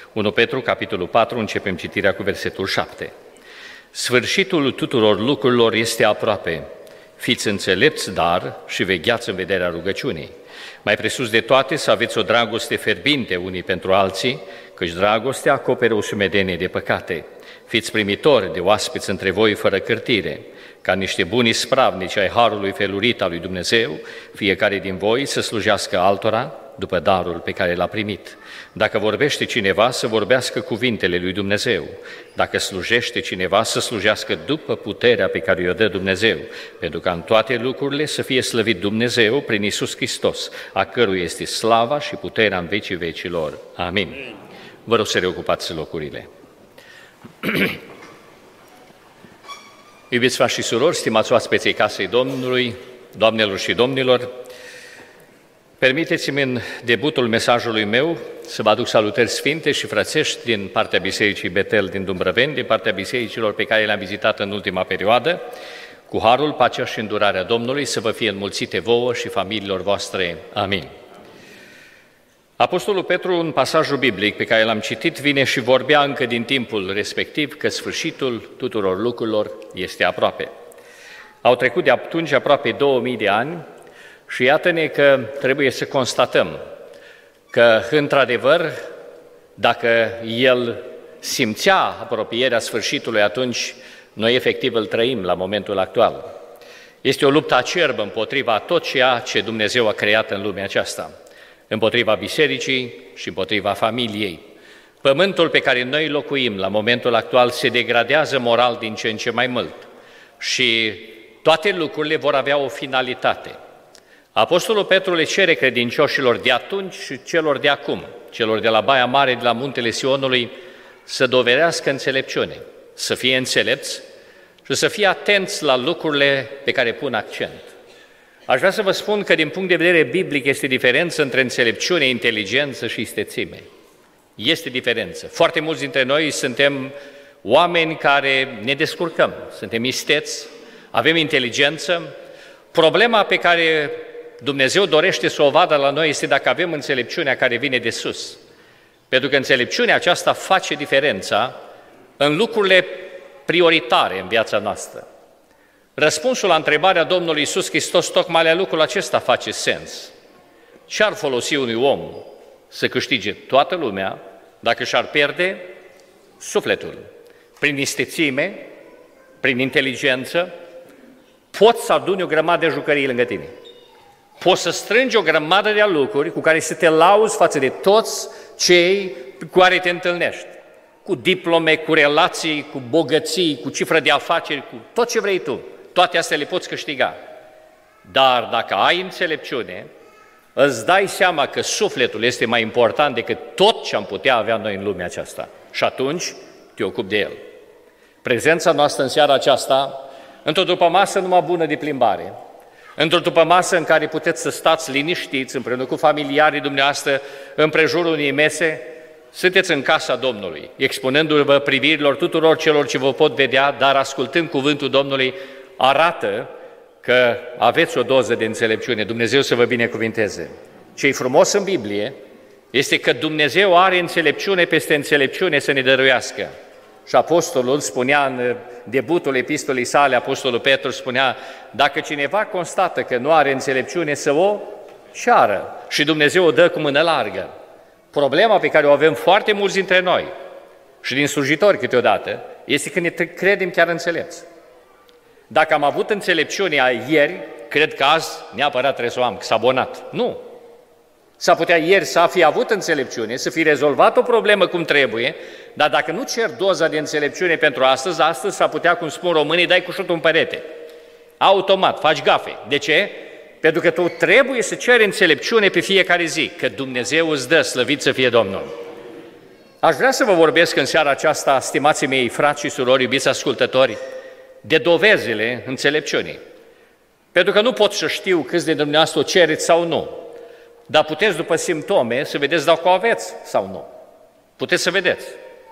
1 Petru, capitolul 4, începem citirea cu versetul 7. Sfârșitul tuturor lucrurilor este aproape. Fiți înțelepți, dar și vegheați în vederea rugăciunii. Mai presus de toate, să aveți o dragoste fierbinte unii pentru alții, căci dragostea acoperă o sumedenie de păcate. Fiți primitori de oaspeți între voi fără cârtire, ca niște buni spravnici ai harului felurit al lui Dumnezeu, fiecare din voi să slujească altora după darul pe care l-a primit. Dacă vorbește cineva, să vorbească cuvintele lui Dumnezeu. Dacă slujește cineva, să slujească după puterea pe care o dă Dumnezeu, pentru ca în toate lucrurile să fie slăvit Dumnezeu prin Iisus Hristos, a căruia este slava și puterea în vecii vecilor. Amin. Vă rog să reocupați locurile. Iubiți frați și surori, stimați oaspeții casei Domnului, doamnelor și domnilor, permiteți-mi în debutul mesajului meu să vă aduc salutări sfinte și frățești din partea Bisericii Betel din Dumbrăveni, din partea bisericilor pe care le-am vizitat în ultima perioadă, cu harul, pacea și îndurarea Domnului să vă fie înmulțite vouă și familiilor voastre. Amin. Apostolul Petru, în pasajul biblic pe care l-am citit, vine și vorbea încă din timpul respectiv că sfârșitul tuturor lucrurilor este aproape. Au trecut de atunci aproape 2000 de ani și iată-ne că trebuie să constatăm că, într-adevăr, dacă el simțea apropierea sfârșitului, atunci noi efectiv îl trăim la momentul actual. Este o luptă acerbă împotriva tot ceea ce Dumnezeu a creat în lumea aceasta, împotriva bisericii și împotriva familiei. Pământul pe care noi locuim la momentul actual se degradează moral din ce în ce mai mult și toate lucrurile vor avea o finalitate. Apostolul Petru le cere credincioșilor de atunci și celor de acum, celor de la Baia Mare, de la Muntele Sionului, să dovedească înțelepciune, să fie înțelepți și să fie atenți la lucrurile pe care pun accent. Aș vrea să vă spun că din punct de vedere biblic este diferență între înțelepciune, inteligență și istețime. Este diferență. Foarte mulți dintre noi suntem oameni care ne descurcăm, suntem isteți, avem inteligență. Problema pe care Dumnezeu dorește să o vadă la noi este dacă avem înțelepciunea care vine de sus. Pentru că înțelepciunea aceasta face diferența în lucrurile prioritare în viața noastră. Răspunsul la întrebarea Domnului Iisus Hristos tocmai la lucrul acesta face sens. Ce-ar folosi unui om să câștige toată lumea dacă și-ar pierde sufletul? Prin istețime, prin inteligență, poți să aduni o grămadă de jucării lângă tine. Poți să strângi o grămadă de lucruri cu care să te lauzi față de toți cei cu care te întâlnești. Cu diplome, cu relații, cu bogății, cu cifră de afaceri, cu tot ce vrei tu. Toate astea le poți câștiga. Dar dacă ai înțelepciune, îți dai seama că sufletul este mai important decât tot ce am putea avea noi în lumea aceasta. Și atunci te ocupi de el. Prezența noastră în seara aceasta, într-o dupămasă numai bună de plimbare, într-o dupămasă în care puteți să stați liniștiți împreună cu familiarii dumneavoastră în prejurul unei mese, sunteți în casa Domnului, expunându-vă privirilor tuturor celor ce vă pot vedea, dar ascultând cuvântul Domnului, arată că aveți o doză de înțelepciune. Dumnezeu să vă binecuvinteze. Ce-i frumos în Biblie este că Dumnezeu are înțelepciune peste înțelepciune să ne dăruiască. Și apostolul spunea în debutul epistolei sale, apostolul Petru spunea, dacă cineva constată că nu are înțelepciune, să o ceară și Dumnezeu o dă cu mână largă. Problema pe care o avem foarte mulți dintre noi și din slujitori câteodată este că ne credem chiar înțelepți. Dacă am avut înțelepciunea ieri, cred că azi neapărat trebuie să o am, că s-a abonat. Nu! S-ar putea ieri să fi avut înțelepciune, să fi rezolvat o problemă cum trebuie, dar dacă nu cer doza de înțelepciune pentru astăzi, astăzi s-ar putea, cum spun românii, dai cu șutul în perete. Automat, faci gafe. De ce? Pentru că tu trebuie să ceri înțelepciune pe fiecare zi, că Dumnezeu îți dă, slăvit să fie Domnul. Aș vrea să vă vorbesc în seara aceasta, stimații mei, frați și surori, iubiți ascultători, de dovezile înțelepciunii. Pentru că nu pot să știu câți de dumneavoastră o cereți sau nu, dar puteți după simptome să vedeți dacă o aveți sau nu. Puteți să vedeți.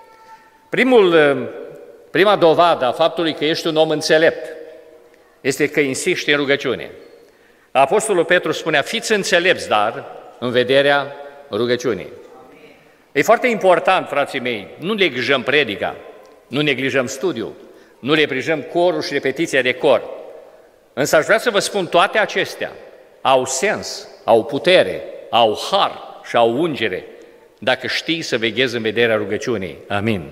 Prima dovadă a faptului că ești un om înțelept este că insiști în rugăciune. Apostolul Petru spunea, fiți înțelepți, dar în vederea rugăciunii. E foarte important, frații mei, nu neglijăm predica, nu neglijăm studiul, nu neglijăm corul și repetiția de cor. Însă aș vrea să vă spun, toate acestea au sens, au putere, au har și au ungere, dacă știi să veghezi în vederea rugăciunii. Amin.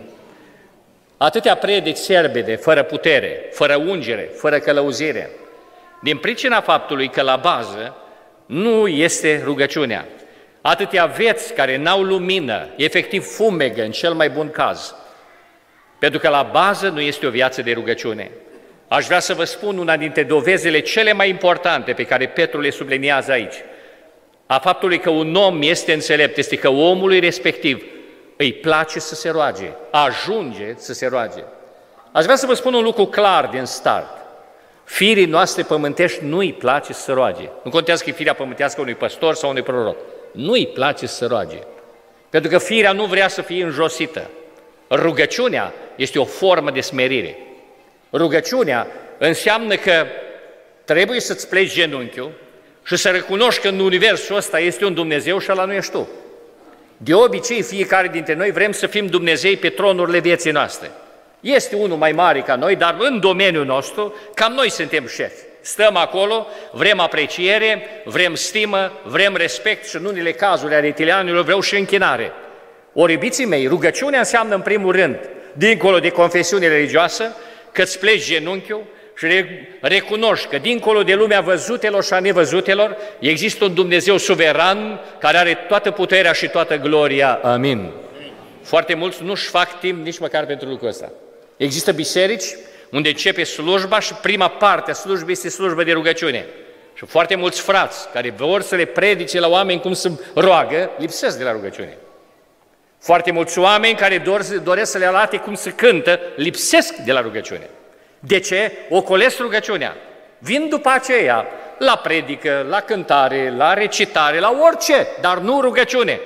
Atâtea predici serbede, fără putere, fără ungere, fără călăuzire, din pricina faptului că la bază nu este rugăciunea. Atâtea vieți care n-au lumină, efectiv fumegă în cel mai bun caz, pentru că la bază nu este o viață de rugăciune. Aș vrea să vă spun una dintre dovezile cele mai importante pe care Petru le subliniază aici, a faptului că un om este înțelept, este că omului respectiv îi place să se roage, ajunge să se roage. Aș vrea să vă spun un lucru clar din start. Firii noastre pământești nu îi place să se roage. Nu contează că e firea pământească unui păstor sau unui proroc. Nu îi place să se roage. Pentru că firea nu vrea să fie înjosită. Rugăciunea este o formă de smerire. Rugăciunea înseamnă că trebuie să-ți pleci genunchiul și să recunoști că în universul ăsta este un Dumnezeu și ăla nu ești tu. De obicei, fiecare dintre noi vrem să fim Dumnezei pe tronurile vieții noastre. Este unul mai mare ca noi, dar în domeniul nostru, cam noi suntem șefi. Stăm acolo, vrem apreciere, vrem stimă, vrem respect și în unele cazuri ale etilianilor vreau și închinare. Ori, iubiții mei, rugăciunea înseamnă în primul rând, dincolo de confesiune religioasă, că îți pleci genunchiul și recunoști că dincolo de lumea văzutelor și a nevăzutelor există un Dumnezeu suveran care are toată puterea și toată gloria. Amin. Foarte mulți nu-și fac timp nici măcar pentru lucrul ăsta. Există biserici unde începe slujba și prima parte a slujbei este slujba de rugăciune. Și foarte mulți frați care vor să le predice la oameni cum se roagă, lipsesc de la rugăciune. Foarte mulți oameni care doresc să le arate cum se cântă, lipsesc de la rugăciune. De ce? Ocolesc rugăciunea. Vin după aceea la predică, la cântare, la recitare, la orice, dar nu rugăciune.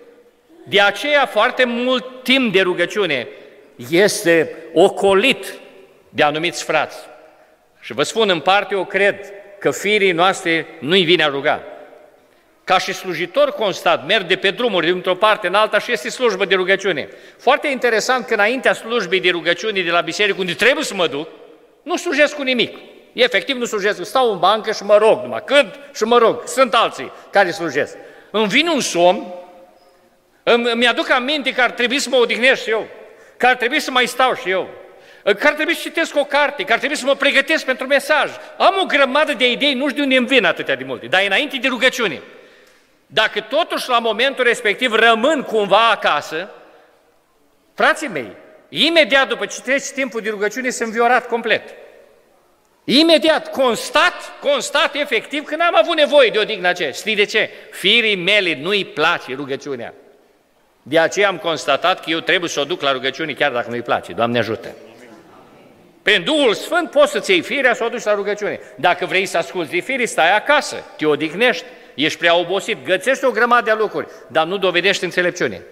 De aceea foarte mult timp de rugăciune este ocolit de anumiți frați. Și vă spun, în parte eu cred că firii noastre nu-i vine a ruga. Ca și slujitor constat, merg de pe drumuri dintr-o parte în alta și este slujbă de rugăciune. Foarte interesant că înaintea slujbei de rugăciune de la biserică, unde trebuie să mă duc, nu slujesc cu nimic. Efectiv nu slujesc, stau în bancă și mă rog numai, cânt și mă rog. Sunt alții care slujesc. Îmi vine un somn, mi-aduc aminte că ar trebui să mă odihnesc și eu, că ar trebui să mai stau și eu, că ar trebui să citesc o carte, că ar trebui să mă pregătesc pentru mesaj. Am o grămadă de idei, nu știu de unde îmi vin atâtea de multe, dar înainte de rugăciune. Dacă totuși la momentul respectiv rămân cumva acasă, frații mei, imediat după ce treci timpul de rugăciune sunt înviorat complet. Imediat, constat efectiv că n-am avut nevoie de odihnă aceea. Știi de ce? Firii mele nu-i place rugăciunea. De aceea am constatat că eu trebuie să o duc la rugăciune chiar dacă nu-i place. Doamne ajută! Prin Duhul Sfânt poți să-ți iei firea să o duci la rugăciune. Dacă vrei să asculți de firii, stai acasă, te odihnești, ești prea obosit, găsești o grămadă de lucruri, dar nu dovedești înțelepciune.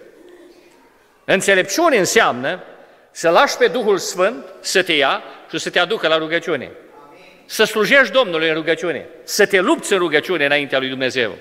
Înțelepciune înseamnă să lași pe Duhul Sfânt să te ia și să te aducă la rugăciune. Să slujești Domnului în rugăciune, să te lupți în rugăciune înaintea lui Dumnezeu.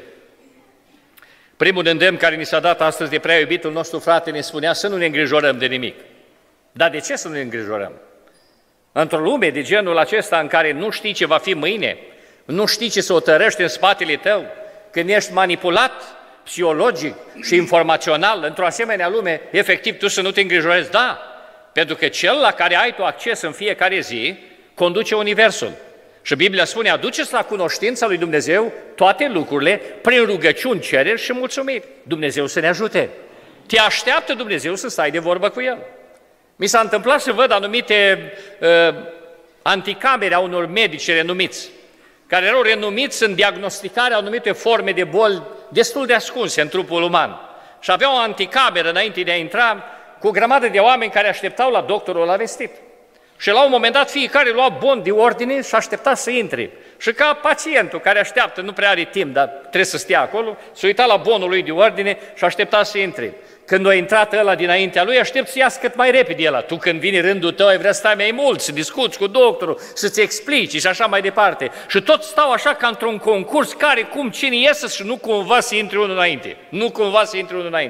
Primul îndemn care ni s-a dat astăzi de prea iubitul nostru frate ne spunea să nu ne îngrijorăm de nimic. Dar de ce să nu ne îngrijorăm? Într-o lume de genul acesta în care nu știi ce va fi mâine, nu știi ce se hotărăște în spatele tău, când ești manipulat psihologic și informațional, într-o asemenea lume, efectiv tu să nu te îngrijorezi, da, pentru că cel la care ai tu acces în fiecare zi conduce universul. Și Biblia spune, aduceți la cunoștința lui Dumnezeu toate lucrurile prin rugăciuni, cereri și mulțumiri. Dumnezeu să ne ajute. Te așteaptă Dumnezeu să stai de vorbă cu El. Mi s-a întâmplat să văd anumite anticamere a unor medici renumiți, care erau renumiți în diagnosticarea anumite forme de boli destul de ascunse în trupul uman. Și aveau o anticameră înainte de a intra cu o grămadă de oameni care așteptau la doctorul la vestit. Și la un moment dat fiecare lua bon de ordine și aștepta să intre. Și ca pacientul care așteaptă, nu prea are timp, dar trebuie să stea acolo, s-a uitat la bonul lui de ordine și aștepta să intre. Când a intrat ăla dinaintea lui, aștept să iasă cât mai repede ăla. Tu când vine rândul tău, ai vrea să stai mai mult, să discuți cu doctorul, să-ți explici și așa mai departe. Și tot stau așa ca într-un concurs, care, cum, cine iese și nu cumva să intre unul înainte. Nu cumva să intre unul înainte.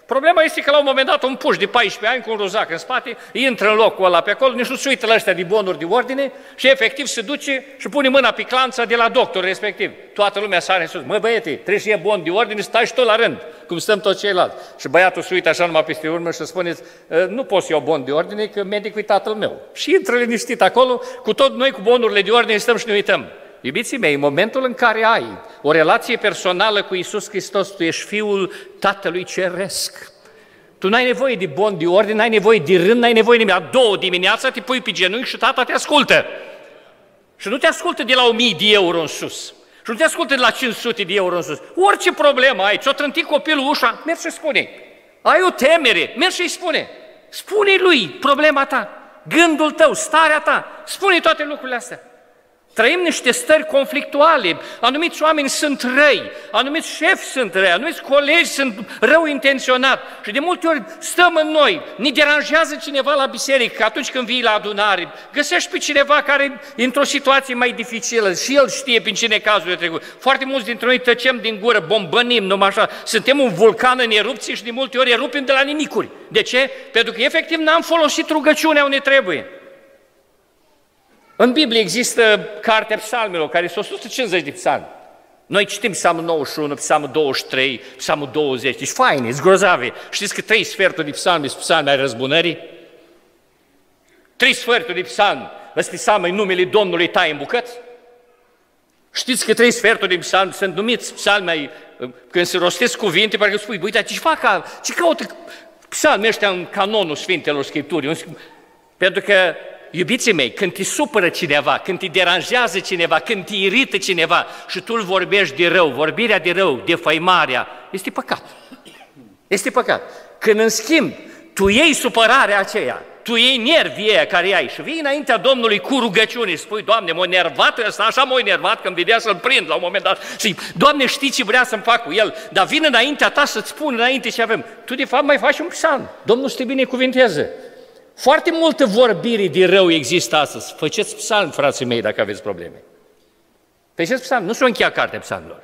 Problema este că la un moment dat un puș de 14 ani cu un ruzac în spate intră în locul ăla pe acolo, nici nu se uită la ăștia de bonuri de ordine și efectiv se duce și pune mâna pe clanța de la doctor respectiv. Toată lumea sare în sus. Mă, băiete, trebuie să iei bon de ordine, stai și tu la rând, cum stăm toți ceilalți. Și băiatul se uită așa numai peste urmă și spuneți, nu pot să iau bon de ordine, că medicul e tatăl meu. Și intră liniștit acolo, cu tot noi cu bonurile de ordine stăm și ne uităm. Iubiții mei, în momentul în care ai o relație personală cu Iisus Hristos, tu ești Fiul Tatălui Ceresc. Tu n-ai nevoie de bon de ordine, n-ai nevoie de rând, n-ai nevoie de nimic. A doua dimineața te pui pe genunchi și Tata te ascultă. Și nu te ascultă de la 1000 de euro în sus. Și nu te ascultă de la 500 de euro în sus. Orice problemă ai, ți-o trântit copilul ușa, mergi și spune. Ai o temere, mergi și spune. Spune-i lui problema ta, gândul tău, starea ta. Spune toate lucrurile astea. Trăim niște stări conflictuale, anumiți oameni sunt răi, anumiți șefi sunt răi, anumiți colegi sunt rău intenționat și de multe ori stăm în noi, ne deranjează cineva la biserică, atunci când vii la adunare, găsești pe cineva care e într-o situație mai dificilă și el știe prin ce necazurile a trecut. Foarte mulți dintre noi tăcem din gură, bombănim, numai așa, suntem un vulcan în erupție și de multe ori erupim de la nimicuri. De ce? Pentru că efectiv n-am folosit rugăciunea unde trebuie. În Biblie există cartea psalmilor, care sunt 150 de psalmi. Noi citim psalmul 91, psalmul 23, psalmul 20, deci faine, sunt grozave. Știți că 3 sferturi de psalmi sunt psalmi ai răzbunării? 3 sferturi de psalmi sunt psalmi în numele Domnului tai în bucăți? Știți că 3 sferturi de psalmi sunt numiți psalmi ai, când se rostesc cuvinte, parcă spui, uite, ce caută psalmii ăștia în canonul Sfintelor Scripturii? Pentru că iubiții mei, când te supără cineva, când te deranjează cineva, când te irită cineva și tu îl vorbești de rău, vorbirea de rău, defăimarea, este păcat. Este păcat. Când în schimb, tu iei supărarea aceea, tu iei nervii aia care ai și vii înaintea Domnului cu rugăciune și spui, Doamne, m-a nervat ăsta, așa m-a nervat că îmi vedea să-l prind la un moment dat și Doamne, știi ce vrea să-mi fac cu el, dar vin înaintea ta să-ți spun înainte ce avem. Tu de fapt mai faci un psalm. Domnul să te binecuvinteze. Foarte multă vorbire de rău există astăzi. Faceți psalmi, frații mei, dacă aveți probleme. Faceți psalmi. Nu s-o încheia cartea psalmilor.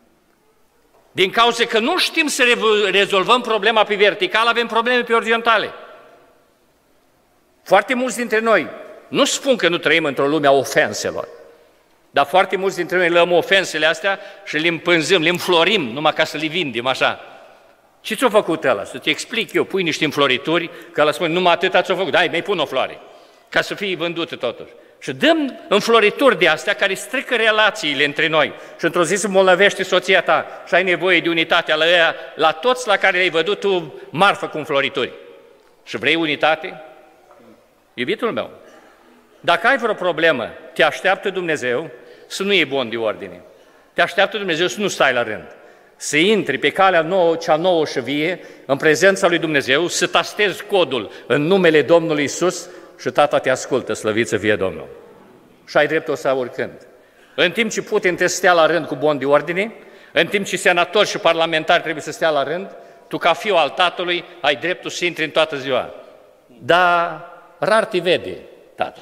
Din cauza că nu știm să rezolvăm problema pe vertical, avem probleme pe orizontale. Foarte mulți dintre noi, nu spun că nu trăim într-o lume a ofenselor, dar foarte mulți dintre noi luăm ofensele astea și le împânzăm, le înflorim numai ca să le vindem așa. Ce ți-a făcut ăla? Să-ți explic eu, pui niște înfloritori, că ăla spune, numai atâta ți-a făcut, hai, mai pun o floare, ca să fie vândută totuși. Și dăm înfloritori de astea care strică relațiile între noi. Și într-o zi se molnăvește soția ta și ai nevoie de unitatea la ea, la toți la care le-ai văzut tu marfă cu înfloritori. Și vrei unitate? Iubitul meu, dacă ai vreo problemă, te așteaptă Dumnezeu să nu iei bon de ordine. Te așteaptă Dumnezeu să nu stai la rând. Să intri pe calea nouă, cea nouă și vie, în prezența lui Dumnezeu, să tastezi codul în numele Domnului Iisus și Tata te ascultă, slăvit să fie Domnul. Și ai dreptul ăsta oricând. În timp ce Putin trebuie să stea la rând cu bon de ordine, în timp ce senatori și parlamentari trebuie să stea la rând, tu ca fiu al Tatălui ai dreptul să intri în toată ziua. Dar rar te vede, Tată.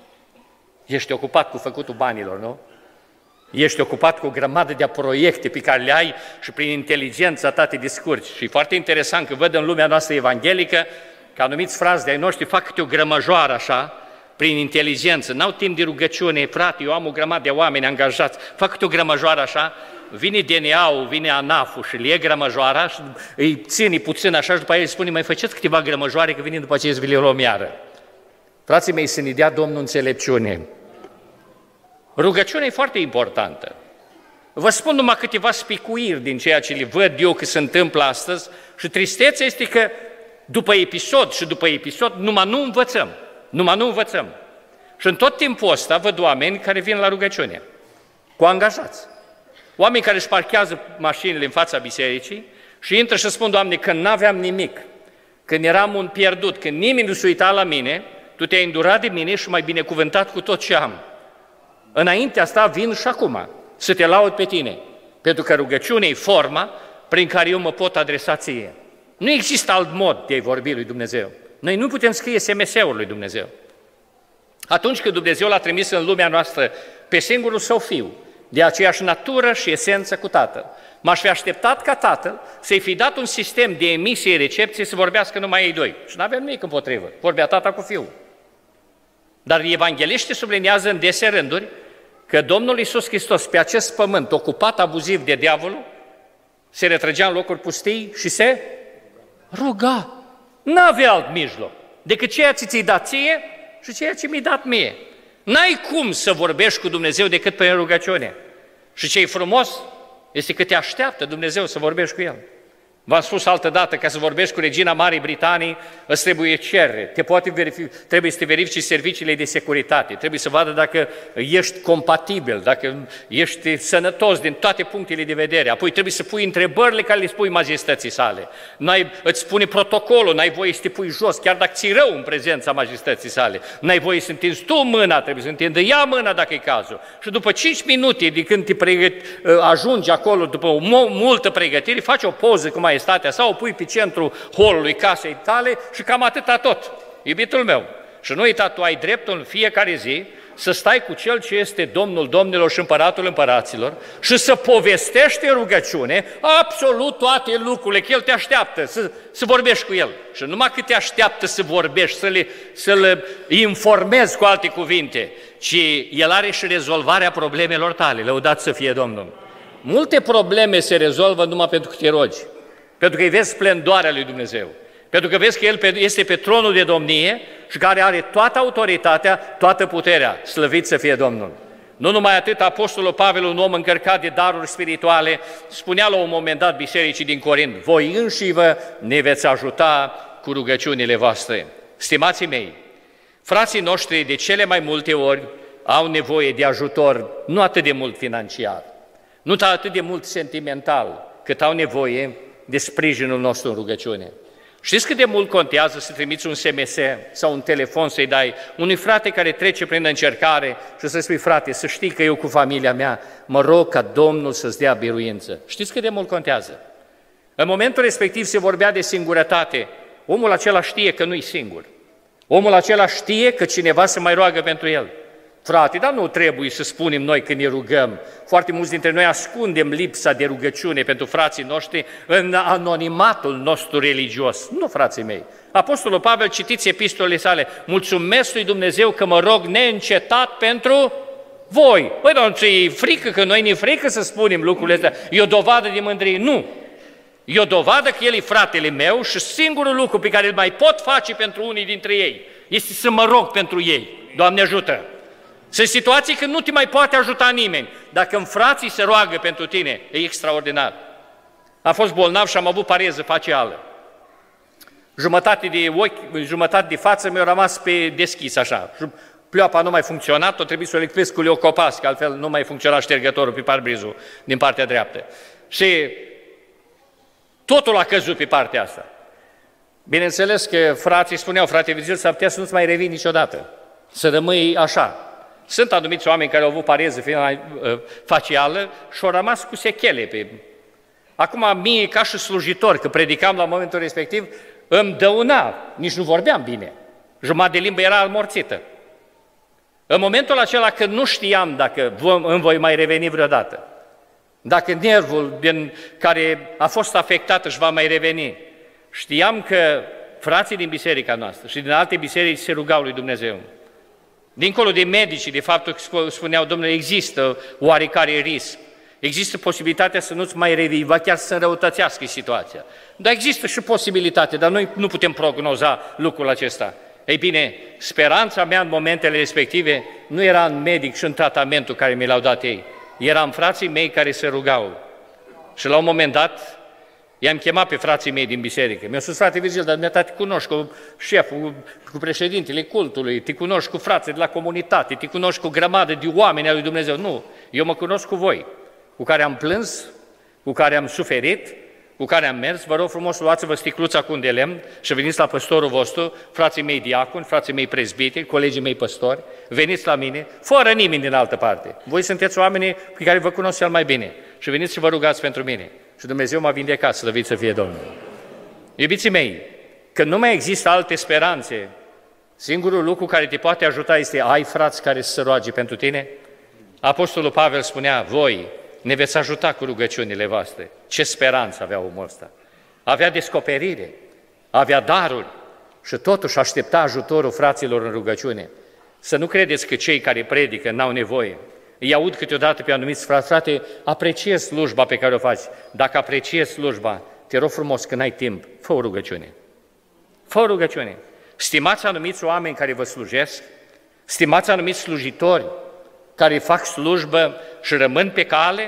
Ești ocupat cu făcutul banilor, nu? Ești ocupat cu o grămadă de proiecte pe care le ai și prin inteligența ta te descurci. Și e foarte interesant că văd în lumea noastră evanghelică că anumiți frați de-ai noștri fac câte o grămăjoară așa, prin inteligență, n-au timp de rugăciune, frate, eu am o grămadă de oameni angajați, fac câte o grămăjoară așa, vine DNA-ul, vine ANAF-ul și le ia grămăjoara și îi ține puțin așa și după aia îi spune, mai faceți câteva grămăjoare că vine după aceea îți vi le luăm iară. Frații mei, să ne dea Domnul înțelepciune. Rugăciunea e foarte importantă. Vă spun numai câteva spicuiri din ceea ce le văd eu că se întâmplă astăzi și tristețea este că după episod și după episod numai nu învățăm. Și în tot timpul ăsta văd oameni care vin la rugăciune, cu angajați. Oameni care își parchează mașinile în fața bisericii și intră și spun, Doamne, când n-aveam nimic, când eram un pierdut, când nimeni nu se uita la mine, Tu te-ai îndurat de mine și m-ai binecuvântat cu tot ce am. Înainte asta vin și acum să te laud pe tine, pentru că rugăciunea e forma prin care eu mă pot adresa ție. Nu există alt mod de a-i vorbi lui Dumnezeu. Noi nu putem scrie SMS-ul lui Dumnezeu. Atunci când Dumnezeu l-a trimis în lumea noastră pe singurul Său Fiu, de aceeași natură și esență cu Tatăl, M-aș fi așteptat ca tatăl să-i fi dat un sistem de emisie-recepție să vorbească numai ei doi. Și nu avem nimic împotrivă. Vorbea tata cu fiul. Dar evangeliștii subliniază în dese rânduri că Domnul Iisus Hristos pe acest pământ, ocupat abuziv de diavolul, se retrăgea în locuri pustii și se ruga. N-avea alt mijloc decât ceea ce ți-i dat ție și ceea ce mi-i dat mie. N-ai cum să vorbești cu Dumnezeu decât prin rugăciune. Și ce-i frumos este că te așteaptă Dumnezeu să vorbești cu El. V-am spus altă dată, ca să vorbești cu regina Marii Britanii, îți trebuie cerere, trebuie să te verifici serviciile de securitate, trebuie să vadă dacă ești compatibil, dacă ești sănătos din toate punctele de vedere, apoi trebuie să pui întrebările care le spui majestății sale. Îți spune protocolul, n-ai voie să te pui jos, chiar dacă ți-i rău în prezența majestății sale, n-ai voie să întinzi tu mâna, trebuie să întindă ea mâna dacă e cazul. Și după 5 minute de când ajungi acolo, după o multă pregătire, faci o poză cu majestatea sau o pui pe centrul holului casei tale și cam atâta tot, iubitul meu. Și nu uita, tu ai dreptul în fiecare zi să stai cu Cel ce este Domnul Domnilor și Împăratul Împăraților și să povestești în rugăciune absolut toate lucrurile, că El te așteaptă să vorbești cu El. Și numai cât te așteaptă să vorbești, să-L informezi cu alte cuvinte, ci El are și rezolvarea problemelor tale, lăudat să fie Domnul. Multe probleme se rezolvă numai pentru că te rogi, pentru că îi vezi splendoarea lui Dumnezeu, pentru că vezi că El este pe tronul de domnie și care are toată autoritatea, toată puterea. Slăvit să fie Domnul! Nu numai atât, Apostolul Pavel, un om încărcat de daruri spirituale, spunea la un moment dat bisericii din Corint: voi înși vă ne veți ajuta cu rugăciunile voastre. Stimații mei, frații noștri de cele mai multe ori au nevoie de ajutor, nu atât de mult financiar, nu atât de mult sentimental, cât au nevoie de sprijinul nostru în rugăciune. Știți cât de mult contează să trimiți un SMS sau un telefon să-i dai unui frate care trece prin încercare și să spui: frate, să știi că eu cu familia mea mă rog ca Domnul să-ți dea biruință. Știți cât de mult contează? În momentul respectiv se vorbea de singurătate. Omul acela știe că nu-i singur. Omul acela știe că cineva se mai roagă pentru el. Frate, dar nu trebuie să spunem noi când ne rugăm. Foarte mulți dintre noi ascundem lipsa de rugăciune pentru frații noștri în anonimatul nostru religios. Nu, frații mei. Apostolul Pavel, citiți epistolele sale: mulțumesc lui Dumnezeu că mă rog neîncetat pentru voi. Păi, dar ți-e frică, că noi ne frică să spunem lucrurile astea? E o dovadă de mândrie? Nu. E o dovadă că el e fratele meu și singurul lucru pe care îl mai pot face pentru unii dintre ei este să mă rog pentru ei. Doamne ajută! Sunt situații când nu te mai poate ajuta nimeni. Dacă în frații se roagă pentru tine, e extraordinar. Am fost bolnav și am avut pareză facială. Jumătate de ochi, jumătate de față mi-a rămas pe deschis așa. Pleoapa nu mai funcționat, o trebuie să o licpesc cu leocopas, că altfel nu mai funcționa ștergătorul pe parbrizul din partea dreaptă. Și totul a căzut pe partea asta. Bineînțeles că frații spuneau: frate Virgil, s-ar putea să nu-ți mai revii niciodată, să rămâi așa. Sunt anumiți oameni care au avut pareză facială și au rămas cu sechele pe... Acum, mie, ca și slujitor, că predicam la momentul respectiv, îmi dăuna, nici nu vorbeam bine. Jumătate de limbă era almorțită. În momentul acela când nu știam dacă îmi voi mai reveni vreodată, dacă nervul din care a fost afectat își va mai reveni, știam că frații din biserica noastră și din alte biserici se rugau lui Dumnezeu. Dincolo de medici, de faptul că spuneau: domnule, există oarecare risc, există posibilitatea să nu-ți mai revii, va chiar să înrăutățească situația. Dar există și posibilitate, dar noi nu putem prognoza lucrul acesta. Ei bine, speranța mea în momentele respective nu era în medic și în tratamentul care mi l-au dat ei, era în frații mei care se rugau. Și la un moment dat, i-am chemat pe frații mei din biserică. Mi-a spus: frate Virgil, dar dumneata te cunoști cu șeful, cu președintele cultului, te cunoști cu frații de la comunitate, te cunoști cu grămadă de oameni al lui Dumnezeu. Nu, eu mă cunosc cu voi, cu care am plâns, cu care am suferit, cu care am mers. Vă rog frumos, luați-vă sticluța cu un de lemn și veniți la păstorul vostru, frații mei diaconi, frații mei prezbiteri, colegii mei păstori, veniți la mine, fără nimeni din altă parte. Voi sunteți oamenii pe care vă cunosc cel mai bine și veniți și vă rugați pentru mine. Și Dumnezeu m-a vindecat, slăvit să fie Domnul. Iubiții mei, când nu mai există alte speranțe, singurul lucru care te poate ajuta este: ai frați care să se roage pentru tine? Apostolul Pavel spunea: voi ne veți ajuta cu rugăciunile voastre. Ce speranță avea omul ăsta! Avea descoperire, avea daruri și totuși aștepta ajutorul fraților în rugăciune. Să nu credeți că cei care predică n-au nevoie. Îi aud câteodată pe anumiți frați: frate, apreciez slujba pe care o faci. Dacă apreciezi slujba, te rog frumos, când ai timp, fă o rugăciune. Fă o rugăciune. Stimați anumiți oameni care vă slujesc, stimați anumiți slujitori care fac slujbă și rămân pe cale,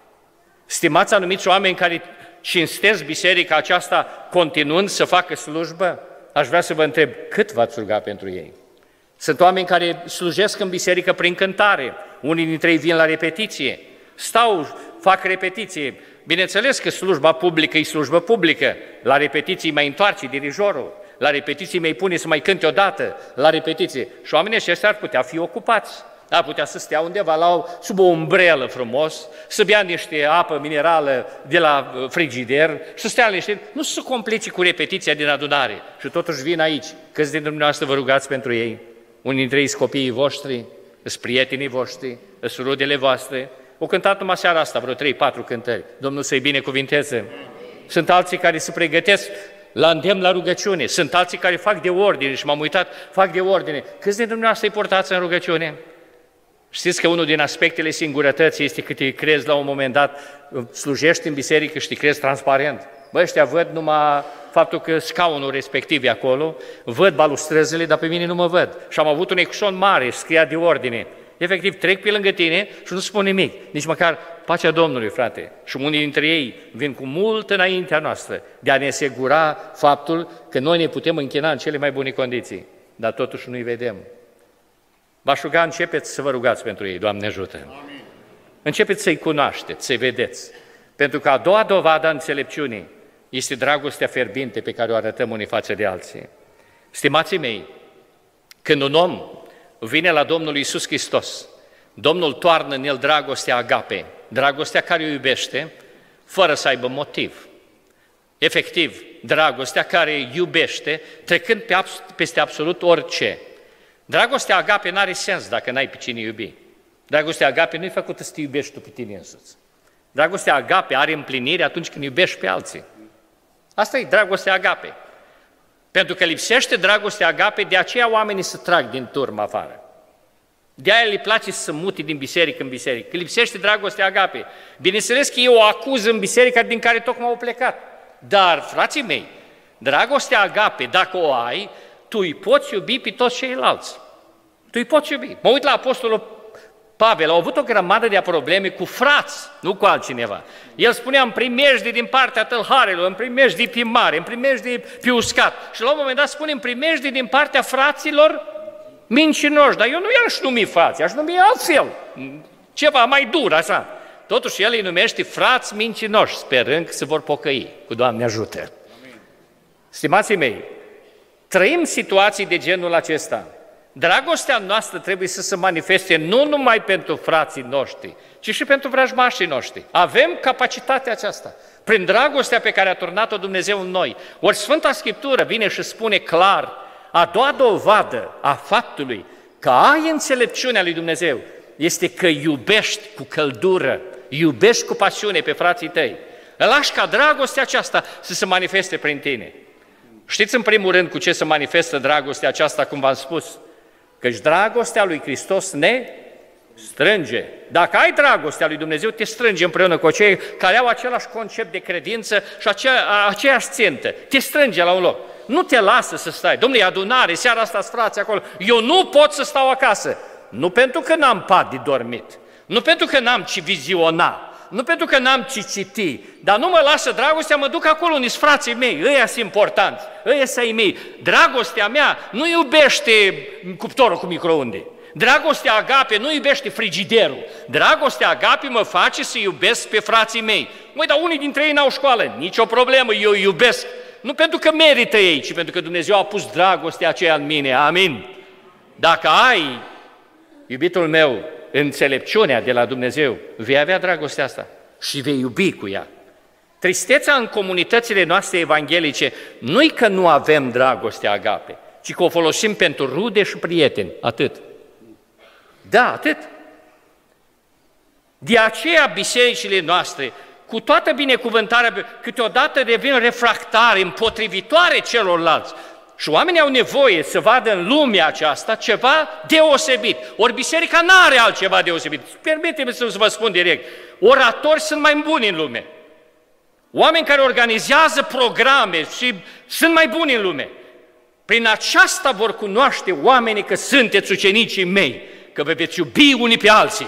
stimați anumiți oameni care cinstesc biserica aceasta continuând să facă slujbă, aș vrea să vă întreb, cât v-ați ruga pentru ei? Sunt oameni care slujesc în biserică prin cântare, unii dintre ei vin la repetiție, stau, fac repetiție. Bineînțeles că slujba publică e slujbă publică, la repetiții mai întoarce dirijorul, la repetiții mai pune să mai cânte odată, la repetiție. Și oamenii ăștia ar putea fi ocupați, ar putea să stea undeva sub o umbrelă frumos, să bea niște apă minerală de la frigider și să stea liniștit, nu să se complice cu repetiția din adunare. Și totuși vin aici. Câți dintre dumneavoastră vă rugați pentru ei? Unii dintre ei sunt copiii voștri, sunt prietenii voștri, sunt rudele voastre. O cântat numai seara asta vreo 3-4 cântări. Domnul să-i binecuvinteze. Sunt alții care se pregătesc la îndemn la rugăciune. Sunt alții care fac de ordine și m-am uitat, fac de ordine. Câți dintre dumneavoastră îi portați în rugăciune? Știți că unul din aspectele singurătății este că te crezi la un moment dat, slujești în biserică și te crezi transparent. Bă, ăștia văd numai faptul că scaunul respectiv e acolo, văd balustrăzile, dar pe mine nu mă văd. Și am avut un ecușon mare, scria de ordine. Efectiv, trec pe lângă tine și nu spun nimic, nici măcar pacea Domnului, frate. Și unii dintre ei vin cu mult înaintea noastră de a ne asigura faptul că noi ne putem închina în cele mai bune condiții, dar totuși nu-i vedem. V-aș ruga, începeți să vă rugați pentru ei, Doamne ajută! Amin. Începeți să-i cunoașteți, să-i vedeți. Pentru că a doua dovadă a înțelepciunii este dragostea fierbinte pe care o arătăm unii față de alții. Stimații mei, când un om vine la Domnul Iisus Hristos, Domnul toarnă în el dragostea agape, dragostea care o iubește, fără să aibă motiv. Efectiv, dragostea care iubește, trecând peste absolut orice. Dragostea agape n-are sens dacă n-ai pe cine iubi. Dragostea agape nu e făcută să te iubești tu pe tine însuți. Dragostea agape are împlinire atunci când iubești pe alții. Asta e dragostea agape. Pentru că lipsește dragostea agape, de aceea oamenii se trag din turmă afară. De aia le place să se mute din biserică în biserică, că lipsește dragostea agape. Bineînțeles că eu o acuz în biserica din care tocmai au plecat. Dar, frații mei, dragostea agape, dacă o ai, tu îi poți iubi pe toți ceilalți. Tu îi poți iubi. Mă uit la Apostolul Pavel, au avut o grămadă de probleme cu frați, nu cu altcineva. El spunea, îmi primești din partea tâlharelor, îmi primești pe mare, îmi primești pe uscat. Și la un moment dat spune, îmi primești din partea fraților mincinoși. Dar eu nu i-aș numi frați, aș numi altfel, ceva mai dur, așa. Totuși el îi numește frați mincinoși, sperând că se vor pocăi, cu Doamne ajută. Amin. Stimații mei, trăim situații de genul acesta. Dragostea noastră trebuie să se manifeste nu numai pentru frații noștri, ci și pentru vrăjmașii noștri. Avem capacitatea aceasta, prin dragostea pe care a turnat-o Dumnezeu în noi. Ori Sfânta Scriptură vine și spune clar, a doua dovadă a faptului că ai înțelepciunea lui Dumnezeu este că iubești cu căldură, iubești cu pasiune pe frații tăi. Lași ca dragostea aceasta să se manifeste prin tine. Știți în primul rând cu ce se manifestă dragostea aceasta, cum v-am spus? Căci dragostea lui Hristos ne strânge. Dacă ai dragostea lui Dumnezeu, te strânge împreună cu cei care au același concept de credință și aceeași țintă. Te strânge la un loc. Nu te lasă să stai. Dom'le, adunare, seara asta frați acolo. Eu nu pot să stau acasă. Nu pentru că n-am pat de dormit. Nu pentru că n-am ce viziona. Nu pentru că n-am ce citi, dar nu mă lasă dragostea, mă duc acolo unii frații mei, ăia sunt importanți, ăia sunt ai mei. Dragostea mea nu iubește cuptorul cu microunde. Dragostea agape nu iubește frigiderul. Dragostea agape mă face să iubesc pe frații mei. Măi, dar unii dintre ei n-au școală, nicio problemă, eu îi iubesc. Nu pentru că merită ei, ci pentru că Dumnezeu a pus dragostea aceea în mine. Amin. Dacă ai, iubitul meu, înțelepciunea de la Dumnezeu, vei avea dragostea asta și vei iubi cu ea. Tristețea în comunitățile noastre evanghelice nu-i că nu avem dragostea agape, ci că o folosim pentru rude și prieteni, atât. Da, atât. De aceea bisericile noastre, cu toată binecuvântarea, câteodată devin refractare, împotrivitoare celorlalți. Și oamenii au nevoie să vadă în lumea aceasta ceva deosebit. Ori biserica nu are altceva deosebit. Permiteți-mi să vă spun direct, oratori sunt mai buni în lume. Oameni care organizează programe și sunt mai buni în lume. Prin aceasta vor cunoaște oamenii că sunteți ucenicii mei, că vă veți iubi unii pe alții.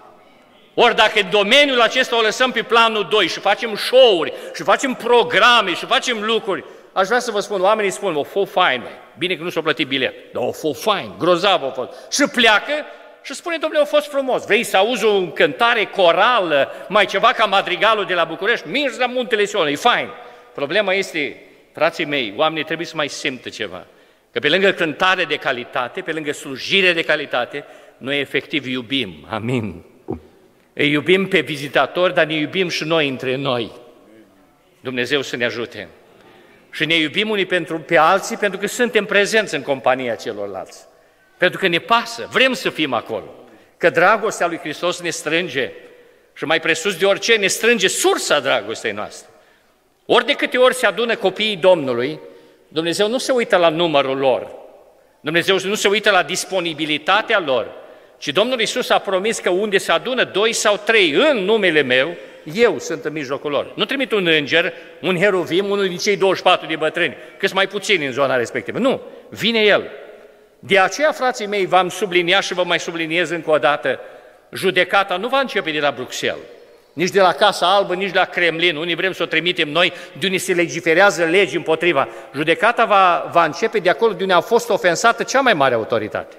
Ori dacă în domeniul acesta o lăsăm pe planul 2 și facem show-uri, și facem programe, și facem lucruri, aș vrea să vă spun, oamenii spun, o fost fain, bine că nu s-a plătit bilet, dar o fost fain, grozav a fost. Și pleacă și spune, domnule, a fost frumos, vrei să auzi o cântare corală, mai ceva ca madrigalul de la București, mergi la Muntele Sion, e fain. Problema este, frații mei, oamenii trebuie să mai simtă ceva, că pe lângă cântare de calitate, pe lângă slujire de calitate, noi efectiv iubim, amin. Îi iubim pe vizitatori, dar ne iubim și noi între noi. Dumnezeu să ne ajute. Și ne iubim unii pe alții pentru că suntem prezenți în compania celorlalți. Pentru că ne pasă, vrem să fim acolo. Că dragostea lui Hristos ne strânge și mai presus de orice ne strânge sursa dragostei noastre. Ori de câte ori se adună copiii Domnului, Dumnezeu nu se uită la numărul lor, Dumnezeu nu se uită la disponibilitatea lor, ci Domnul Iisus a promis că unde se adună 2 sau 3 în numele meu, eu sunt în mijlocul lor. Nu trimit un înger, un heruvim, unul din cei 24 de bătrâni, că sunt mai puțini în zona respectivă. Nu, vine El. De aceea, frații mei, v-am subliniat și vă mai subliniez încă o dată, judecata nu va începe de la Bruxelles, nici de la Casa Albă, nici de la Kremlin. Unii vrem să o trimitem noi, de unde se legiferează legi împotriva. Judecata va începe de acolo de unde a fost ofensată cea mai mare autoritate.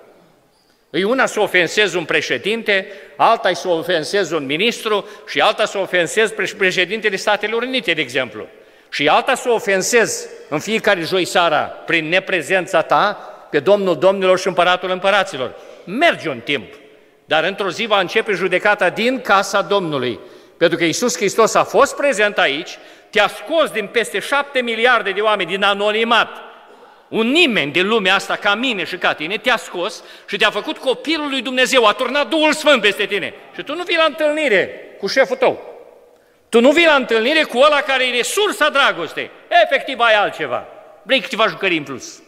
E una să ofensezi un președinte, alta să ofensezi un ministru și alta să ofensezi președintele Statelor Unite, de exemplu. Și alta să ofensezi în fiecare joi seara, prin neprezența ta, pe Domnul Domnilor și Împăratul Împăraților. Merge un timp, dar într-o zi va începe judecata din casa Domnului. Pentru că Iisus Hristos a fost prezent aici, te-a scos din peste 7 miliarde de oameni, din anonimat. Un nimeni din lumea asta, ca mine și ca tine, te-a scos și te-a făcut copilul lui Dumnezeu, a turnat Duhul Sfânt peste tine. Și tu nu vii la întâlnire cu șeful tău. Tu nu vii la întâlnire cu ăla care e resursa dragostei. Efectiv ai altceva. Vrei câteva jucării în plus.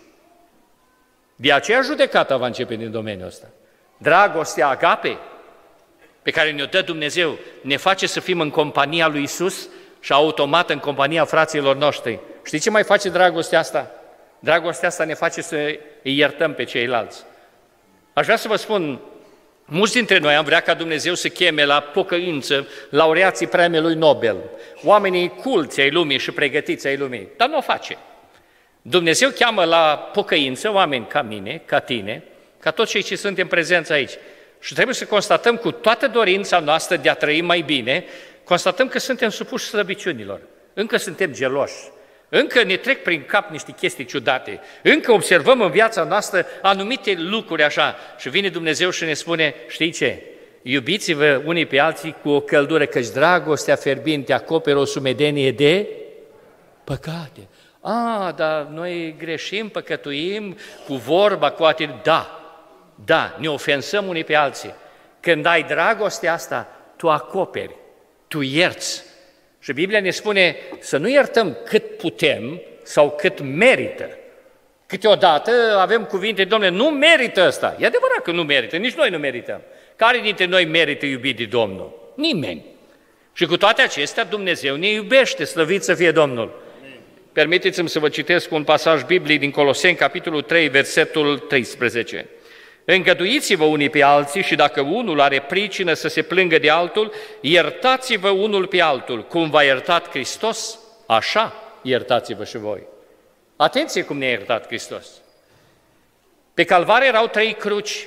De aceea judecata va începe din domeniul ăsta. Dragostea agape, pe care ne-o dă Dumnezeu, ne face să fim în compania lui Iisus și automat în compania fraților noștri. Știți ce mai face dragostea asta? Dragostea asta ne face să îi iertăm pe ceilalți. Aș vrea să vă spun, mulți dintre noi am vrea ca Dumnezeu să cheme la pocăință laureații premiului Nobel, oamenii culți ai lumii și pregătiți ai lumii, dar nu o face. Dumnezeu cheamă la pocăință oameni ca mine, ca tine, ca toți cei ce suntem prezenți aici. Și trebuie să constatăm cu toată dorința noastră de a trăi mai bine, constatăm că suntem supuși slăbiciunilor, încă suntem geloși, încă ne trec prin cap niște chestii ciudate, încă observăm în viața noastră anumite lucruri așa și vine Dumnezeu și ne spune, știi ce, iubiți-vă unii pe alții cu o căldură, căci dragostea fierbinte acoperă o sumedenie de păcate. Dar noi greșim, păcătuim cu vorba, cu atitudine. Da, ne ofensăm unii pe alții. Când ai dragostea asta, tu acoperi, tu ierți. Și Biblia ne spune să nu iertăm cât putem sau cât merită. Câteodată avem cuvinte, domnule, nu merită ăsta. E adevărat că nu merită, nici noi nu merităm. Care dintre noi merită iubit de Domnul? Nimeni. Și cu toate acestea, Dumnezeu ne iubește, slăvit să fie Domnul. Permiteți-mi să vă citesc un pasaj biblic din Coloseni, capitolul 3, versetul 13. Îngăduiți-vă unii pe alții și dacă unul are pricină să se plângă de altul, iertați-vă unul pe altul. Cum v-a iertat Hristos, așa iertați-vă și voi. Atenție cum ne-a iertat Hristos. Pe calvar erau 3 cruci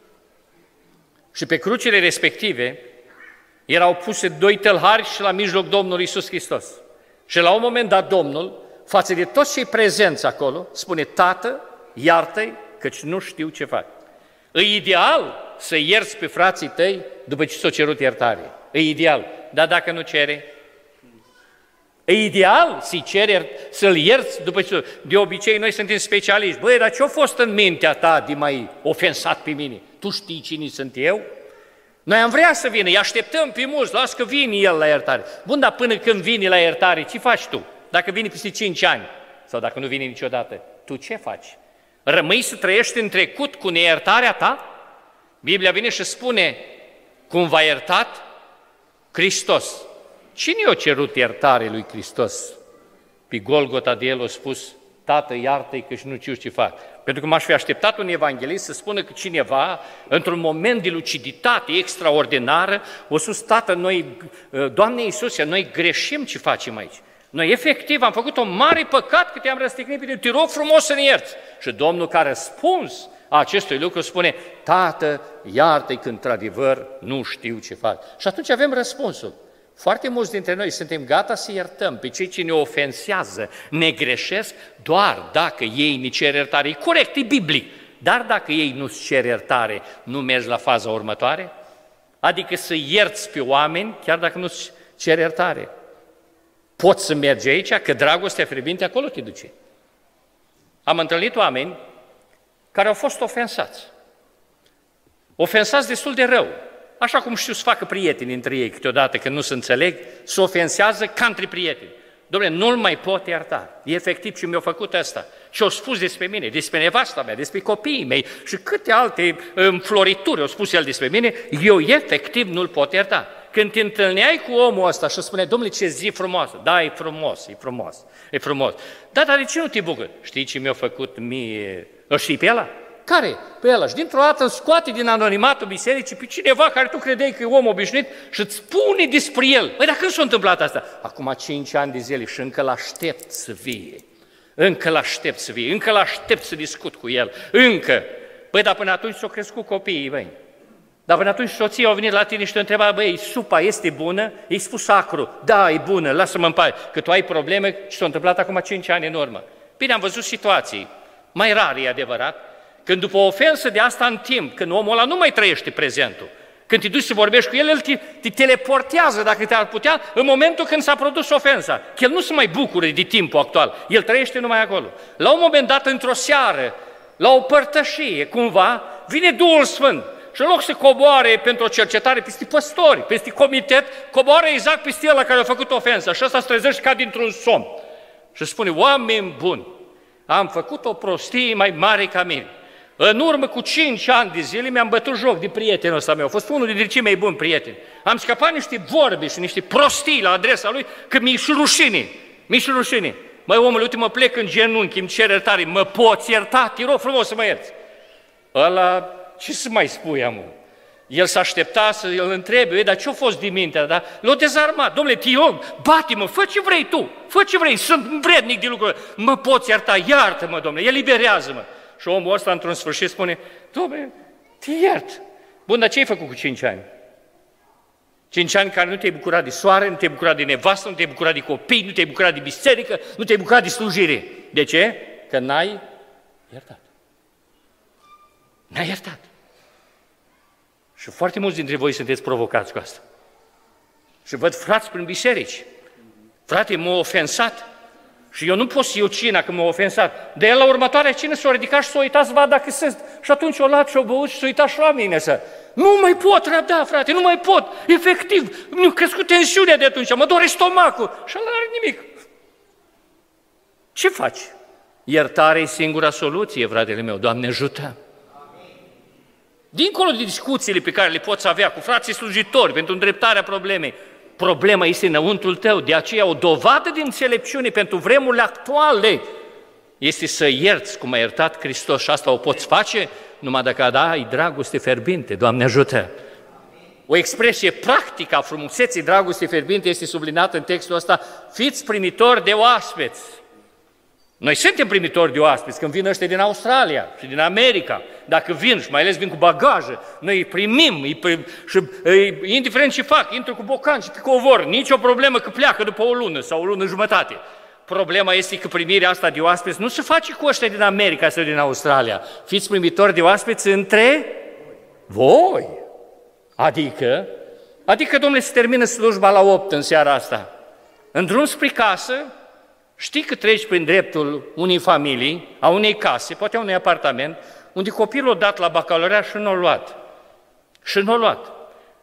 și pe crucile respective erau puse 2 tălhari și la mijloc Domnul Iisus Hristos. Și la un moment dat Domnul, față de toți cei prezenți acolo, spune, Tată, iartă-i, căci nu știu ce fac. E ideal să ierți pe frații tăi după ce s-a cerut iertare. E ideal. Dar dacă nu cere? E ideal să-i ceri, să-l ierți după ce... De obicei noi suntem specialiști. Băi, dar ce-a fost în mintea ta de mai ofensat pe mine? Tu știi cine sunt eu? Noi am vrea să vină, îi așteptăm pe mulți, las că vine el la iertare. Bun, dar până când vine la iertare, ce faci tu? Dacă vine peste 5 ani sau dacă nu vine niciodată, tu ce faci? Rămâi să trăiești în trecut cu neiertarea ta? Biblia vine și spune, cum v-a iertat Hristos. Cine i-a cerut iertare lui Hristos? Pe Golgota de el a spus, Tată, iartă-i că și nu știu ce fac. Pentru că m-aș fi așteptat un evanghelist să spună că cineva, într-un moment de luciditate extraordinară, o spus, Tată, noi, Doamne Iisuse, noi greșim ce facem aici. Noi efectiv am făcut un mare păcat că te-am răstignit pe tine, te rog frumos să ne ierți. Și Domnul ca răspuns a acestui lucru spune, Tată, iartă-i că într-adevăr nu știu ce fac. Și atunci avem răspunsul. Foarte mulți dintre noi suntem gata să iertăm pe cei ce ne ofensează, ne greșesc, doar dacă ei ne cer iertare. E corect, e biblic, dar dacă ei nu-ți cer iertare, nu mergi la faza următoare? Adică să ierți pe oameni, chiar dacă nu-ți cer iertare. Poți să mergi aici, că dragostea fierbinte acolo te duce. Am întâlnit oameni care au fost ofensați destul de rău. Așa cum știu să facă prieteni între ei câteodată, când nu se înțeleg, se ofensează ca între prieteni. Dom'le, nu-l mai pot ierta. E efectiv și mi-a făcut asta. Și au spus despre mine, despre nevasta mea, despre copiii mei și câte alte înflorituri au spus el despre mine, eu efectiv nu-l pot ierta. Când te întâlneai cu omul ăsta și spune, dom'le, ce zi frumoasă, da, e frumos. Da, dar de ce nu te bucuri? Știi ce mi-a făcut mie? O știi pe ăla? Care? Pe ăla. Și dintr-o dată îl scoate din anonimatul bisericii pe cineva care tu credeai că e om obișnuit și îți spune despre el. Păi, dar când s-a întâmplat asta? Acum 5 ani de zile și încă l-aștept să vie. Încă l-aștept să discut cu el. Încă. Păi, dar până atunci s-au crescut copiii, băi. Dar până atunci soția a venit la tine și te întreba, băi, supa este bună? I-ai spus acru. Da, e bună, lasă-mă în pace. Că tu ai probleme și s-a întâmplat acum 5 ani în urmă. Bine, am văzut situații mai rare, e adevărat, când după o ofensă de asta în timp, când omul ăla nu mai trăiește prezentul, când te duci să vorbești cu el, el te teleportează, dacă te-ar putea, în momentul când s-a produs ofensa. Că el nu se mai bucură de timpul actual, el trăiește numai acolo. La un moment dat, într-o seară, la o părtășie, cumva, vine Duhul Sfânt și în loc să coboare pentru o cercetare peste păstori, peste comitet, coboară exact peste ăla care a făcut ofensa și ăsta se trezește ca dintr-un somn. Și spune, oameni buni, am făcut o prostie mai mare ca mine. În urmă cu 5 ani de zile mi-am bătut joc de prietenul ăsta meu, a fost unul dintre cei mai buni prieteni. Am scăpat niște vorbe și niște prostii la adresa lui, că mi-e și rușine. Măi, omule, uite, mă plec în genunchi, îmi cer iertare, mă poți ierta? Te rog frumos să mă ierți. Ăla, ce să mai spui, amul? El s-a aștepta să îl întrebe, dar ce-a fost din mintea, dar l-a dezarmat. Dom'le, te rog, bate-mă, fă ce vrei tu, sunt vrednic de lucruri, mă poți ierta, iartă-mă, dom'le, eliberează-mă. Și omul ăsta, într-un sfârșit, spune, dom'le, te iert. Bun, dar ce ai făcut cu 5 ani? 5 ani care nu te-ai bucurat de soare, nu te-ai bucurat de nevastă, nu te-ai bucurat de copii, nu te-ai bucurat de biserică, nu te-ai bucurat de slujire. De ce? Că n-ai iertat. N-ai iertat. Și foarte mulți dintre voi sunteți provocați cu asta. Și văd frați prin biserici. Frate, m-a ofensat. Și eu nu pot să iau cina că m-a ofensat. De el la următoarea cină s-a ridicat și s-a uitat să vadă dacă sunt. Și atunci o luat și o băut și s-a uitat și la mine să. Nu mai pot răbda, frate, nu mai pot. Efectiv, mi-a crescut tensiunea de atunci, mă dore stomacul. Și ăla n-are nimic. Ce faci? Iertarea e singura soluție, fratele meu, Doamne ajută. Dincolo de discuțiile pe care le poți avea cu frații slujitori pentru îndreptarea problemei, problema este înăuntrul tău, de aceea o dovadă de înțelepciune pentru vremurile actuale este să ierți cum a iertat Hristos și asta o poți face numai dacă ai dragoste fierbinte, Doamne ajută! O expresie practică a frumuseții dragostei fierbinte este sublinată în textul ăsta, fiți primitori de oaspeți. Noi suntem primitori de oaspeți când vin ăștia din Australia și din America. Dacă vin și mai ales vin cu bagaje, noi îi primim și indiferent ce fac, intră cu bocan și pe covor, nicio problemă că pleacă după o lună sau o lună jumătate. Problema este că primirea asta de oaspeți nu se face cu ăștia din America sau din Australia. Fiți primitori de oaspeți între voi. Adică, domnule, se termină slujba la 8 în seara asta. În drum spre casă, știi că treci prin dreptul unei familii, a unei case, poate a unui apartament, unde copilul a dat la bacalaureat și nu l-a luat.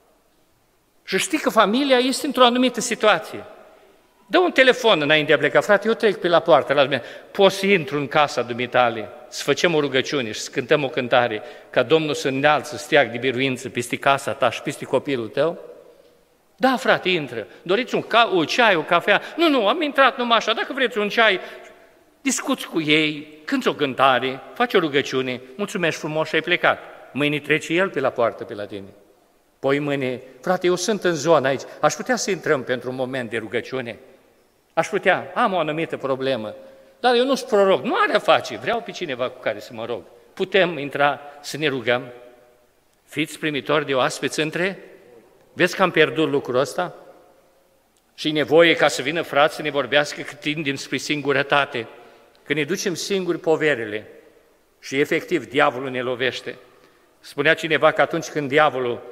Și știi că familia este într-o anumită situație. Dă un telefon înainte de a pleca, frate, eu trec pe la poartă, la mine. Poți să intru în casa dumitale, să facem o rugăciune și să cântăm o cântare, ca Domnul să înalță steag de biruință peste casa ta și peste copilul tău? Da, frate, intră. Doriți un ceai, o cafea? Nu, am intrat numai așa. Dacă vreți un ceai, discuți cu ei, cânți o cântare, faci o rugăciune, mulțumesc frumos și ai plecat. Mâine trece el pe la poartă pe la tine. Poi mâine, frate, eu sunt în zona aici, aș putea să intrăm pentru un moment de rugăciune? Aș putea, am o anumită problemă, dar eu nu-s proroc, nu are a face, vreau pe cineva cu care să mă rog. Putem intra să ne rugăm? Fiți primitori de oaspeți între? Vezi că am pierdut lucrul ăsta? Și e nevoie ca să vină frați să ne vorbească că tindem spre singurătate, că ne ducem singuri poverile și efectiv diavolul ne lovește. Spunea cineva că atunci când diavolul,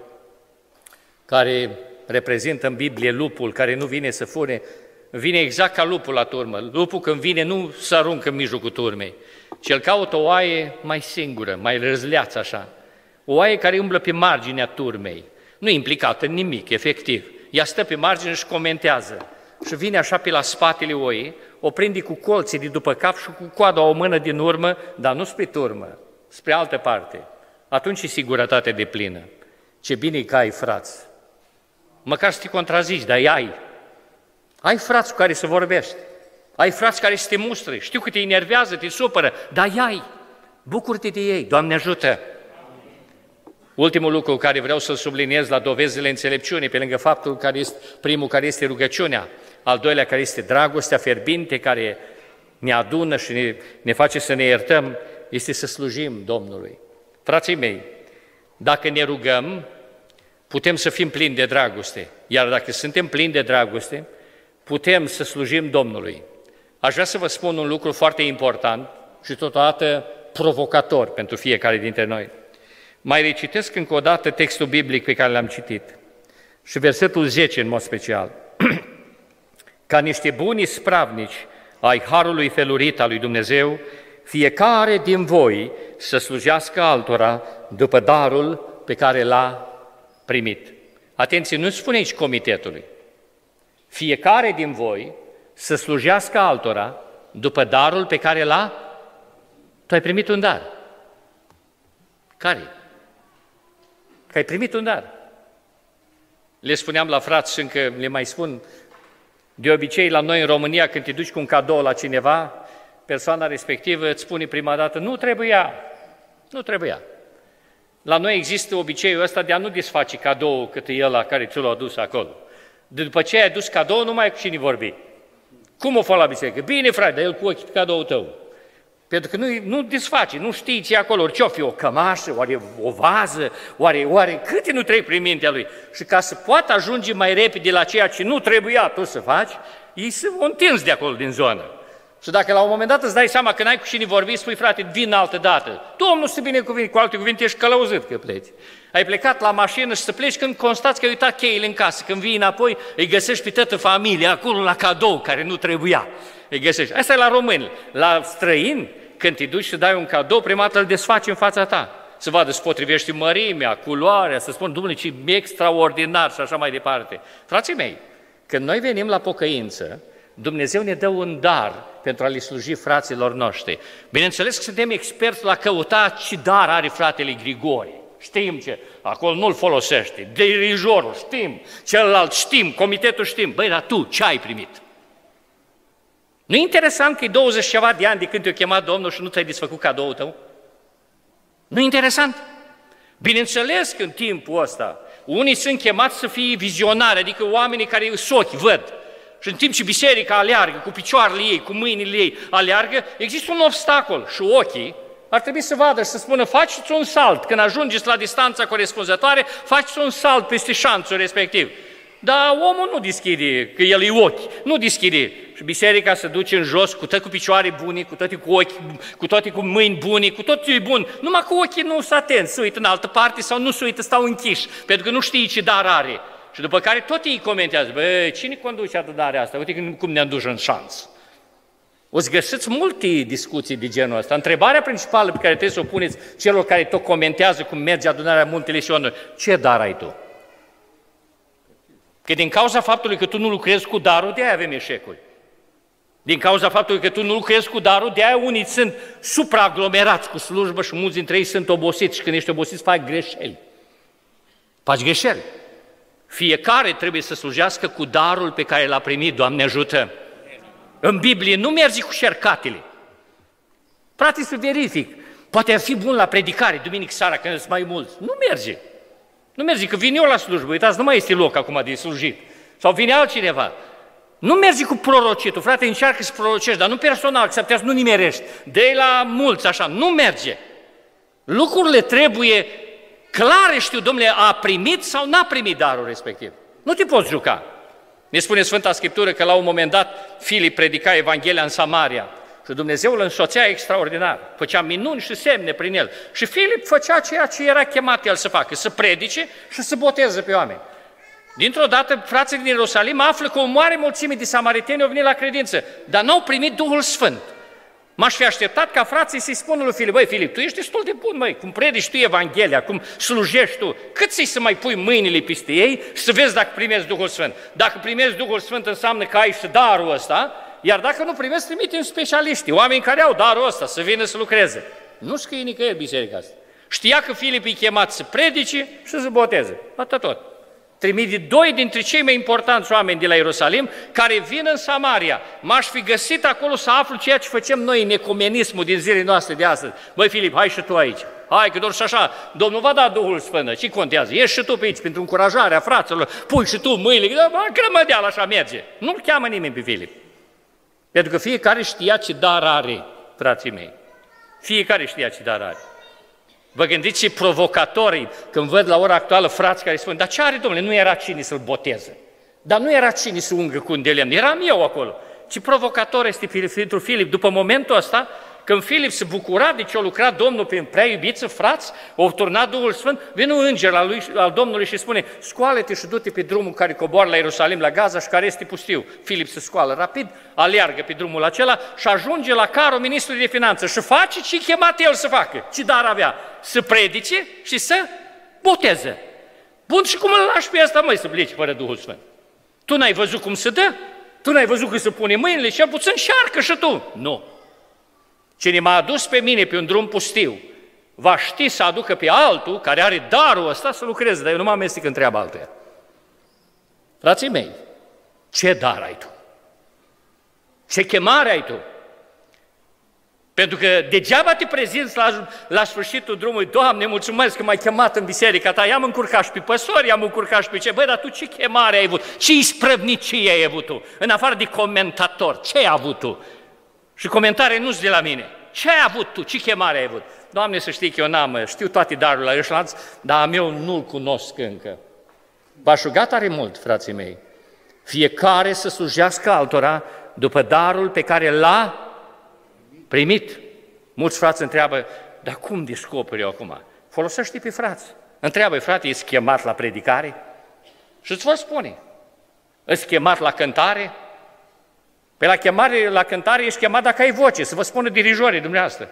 care reprezintă în Biblie lupul, care nu vine să fure, vine exact ca lupul la turmă. Lupul când vine nu se aruncă în mijlocul turmei, ci el caută o oaie mai singură, mai răzleață așa. O oaie care umblă pe marginea turmei, nu e implicată în nimic, efectiv. Ea stă pe margine și comentează. Și vine așa pe la spatele oii, o prinde cu colții de după cap și cu coada o mână din urmă, dar nu spre turmă, spre altă parte. Atunci e sigurătate deplină. Ce bine că ai frați. Măcar să te contrazici, dar ai. Ai frați cu care să vorbești. Ai frați care să te mustre. Știu că te enervează, te supără, dar ai. Bucură-te de ei. Doamne ajută! Ultimul lucru care vreau să-l subliniez la dovezile înțelepciunii, pe lângă faptul care este, primul care este rugăciunea, al doilea care este dragostea fierbinte care ne adună și ne face să ne iertăm, este să slujim Domnului. Frații mei, dacă ne rugăm, putem să fim plini de dragoste, iar dacă suntem plini de dragoste, putem să slujim Domnului. Aș vrea să vă spun un lucru foarte important și totodată provocator pentru fiecare dintre noi. Mai recitesc încă o dată textul biblic pe care l-am citit și versetul 10 în mod special. Ca niște buni spravnici ai harului felurit al lui Dumnezeu, fiecare din voi să slujească altora după darul pe care l-a primit. Atenție, nu spune aici comitetului. Fiecare din voi să slujească altora după darul pe care l-a... Tu ai primit un dar. Care? Că ai primit un dar. Le spuneam la frați și încă le mai spun, de obicei la noi în România când te duci cu un cadou la cineva, persoana respectivă îți spune prima dată, nu trebuia. La noi există obiceiul ăsta de a nu desface cadou cât e ăla care ți l-a adus acolo. După ce ai adus cadou, nu mai ai cu cine vorbi. Cum o fă la biserică? Bine, frate, dar el cu ochii pe cadoul tău. Pentru că nu desface, nu știi ce acolo, ce-o fi, o cămașă, oare o vază, oare câte nu trec prin mintea lui. Și ca să poată ajunge mai repede la ceea ce nu trebuia tu să faci, ei se o întins de acolo din zonă. Și dacă la un moment dat îți dai seama că n-ai cu cine vorbi, spui, frate, vin altă dată. Domnul să binecuvinte, cu alte cuvinte, ești călăuzit că pleci. Ai plecat la mașină și să pleci când constați că ai uitat cheile în casă. Când vii înapoi, îi găsești pe toată familia acolo la cadou care nu trebuia. Îi găsești. Asta e la români. La străini, când te duci să dai un cadou, prima dată îl desfaci în fața ta. Să vadă, să potrivești mărimea, culoarea, să spun, Dumnezeu, ce extraordinar și așa mai departe. Frații mei, când noi venim la pocăință, Dumnezeu ne dă un dar pentru a le sluji fraților noștri. Bineînțeles că suntem experți la căuta ce dar are fratele Grigore. Știm ce, acolo nu-l folosește, dirijorul știm, celălalt știm, comitetul știm. Băi, dar tu ce ai primit? Nu e interesant că e 20 ceva de ani de când te-a chemat Domnul și nu ți-ai desfăcut cadoul tău? Nu e interesant? Bineînțeles că în timpul ăsta unii sunt chemați să fie vizionari, adică oamenii care îs ochi, văd. Și în timp ce biserica aleargă cu picioarele ei, cu mâinile ei aleargă, există un obstacol și ochii ar trebui să vadă și să spună, faceți un salt, când ajungeți la distanța corespunzătoare, faceți un salt peste șanțul respectiv. Dar omul nu deschide, că el e ochi, nu deschide. Și biserica se duce în jos, cu toate cu picioare bune, cu toate cu ochi, cu toate cu mâini bune, cu tot ce e bun. Numai că ochii nu sunt atenți, se uită în altă parte sau nu se uită, stau închiși, pentru că nu știi ce dar are. Și după care tot ei comentează, băi, cine conduce adunarea asta? Uite cum ne-am dus în șans. O să găsiți multe discuții de genul ăsta. Întrebarea principală pe care trebuie să o puneți celor care tot comentează cum merge adunarea Muntele Sionului, ce dar ai tu? Că din cauza faptului că tu nu lucrezi cu darul, de-aia avem eșecuri. Din cauza faptului că tu nu lucrezi cu darul, de-aia unii sunt supraaglomerați cu slujbă și mulți dintre ei sunt obosiți și când ești obosit faci greșeli. Faci greșeli. Fiecare trebuie să slujească cu darul pe care l-a primit, Doamne ajută. În Biblie nu mergi cu șercatele. Frate, să verific. Poate ar fi bun la predicare, duminică seara, când sunt mai mulți. Nu merge. Nu merge, că vin eu la slujbă, uitați, nu mai este loc acum de slujit. Sau vine altcineva. Nu mergi cu prorocitul, frate, încearcă să prorocești, dar nu personal, că s-ar putea să nu nimerești. Dă-i la mulți, așa, nu merge. Lucrurile trebuie clare, știu, domnule, a primit sau n-a primit darul respectiv. Nu te poți juca. Ne spune Sfânta Scriptură că la un moment dat Filip predica Evanghelia în Samaria și Dumnezeu îl însoțea extraordinar, făcea minuni și semne prin el. Și Filip făcea ceea ce era chemat el să facă, să predice și să boteze pe oameni. Dintr-o dată, frații din Ierusalim află că o mare mulțime de samariteni au venit la credință, dar n-au primit Duhul Sfânt. M-aș fi așteptat ca frații să-i spună lui Filip, băi, Filip, tu ești destul de bun, măi, cum predici tu Evanghelia, cum slujești tu, cât să-i să mai pui mâinile peste ei și să vezi dacă primezi Duhul Sfânt. Dacă primezi Duhul Sfânt înseamnă că ai și darul ăsta, iar dacă nu primezi, trimitem specialiști, oameni care au darul ăsta, să vină să lucreze. Nu scrie nicăieri biserica asta. Știa că Filip e chemat să predice și să boteze. Atât tot. Trimite doi dintre cei mai importanți oameni de la Ierusalim care vin în Samaria. M-aș fi găsit acolo să aflu ceea ce facem noi în ecumenismul din zilele noastre de astăzi. Băi, Filip, hai și tu aici. Hai, că doar și așa, Domnul va da Duhul Sfânt. Ce contează? Ieși și tu pe aici pentru încurajarea fraților. Pui și tu mâinile. Grămădeală așa merge. Nu-l cheamă nimeni pe Filip. Pentru că fiecare știa ce dar are, frații mei. Fiecare știa ce dar are. Vă gândiți ce provocatorii când văd la ora actuală frați care spun, dar ce are, domnule, nu era cine să-l boteze, dar nu era cine să ungă cu un de lemn, eram eu acolo. Ce provocator este pentru Filip. După momentul ăsta, când Filip se bucura de ce a lucrat Domnul prin prea iubiță, frați, au turnat Duhul Sfânt, vine un înger al Domnului și spune, scoală-te și du-te pe drumul care coboară la Ierusalim, la Gaza și care este pustiu. Filip se scoală rapid, aleargă pe drumul acela și ajunge la carul ministrului de finanțe și face ce chemat el să facă. Ce dar avea? Să predice și să boteze. Bun, și cum îl lași pe ăsta, măi, să plece fără Duhul Sfânt? Tu n-ai văzut cum se dă? Tu n-ai văzut cum se pune mâinile? Și puțin încearcă și tu. Nu. Cine m-a adus pe mine pe un drum pustiu, va ști să aducă pe altul, care are darul ăsta, să lucreze, dar eu nu mă amestec în treaba altuia. Frații mei, ce dar ai tu? Ce chemare ai tu? Pentru că degeaba te prezinți la sfârșitul drumului, Doamne, mulțumesc că m-ai chemat în biserica ta, i-am încurcat și pe păstori, i-am încurcat și pe ce, băi, dar tu ce chemare ai avut? Ce isprăvnicie ai avut tu? În afară de comentator, ce ai avut tu? Și comentarii nu-s de la mine. Ce ai avut tu? Ce chemare ai avut? Doamne, să știi că eu n-am, știu toate darurile ăștia, dar am eu nu-l cunosc încă. V-aș ruga tare mult, frații mei, fiecare să slujească altora după darul pe care l-a primit. Mulți frați întreabă, dar cum descoperi eu acum? Folosește pe frați. Întreabă, frate, ești chemat la predicare? Și îți vă spune, ești chemat la cântare? Pe la cântare ești chemat dacă ai voce, să vă spună dirijorii dumneavoastră.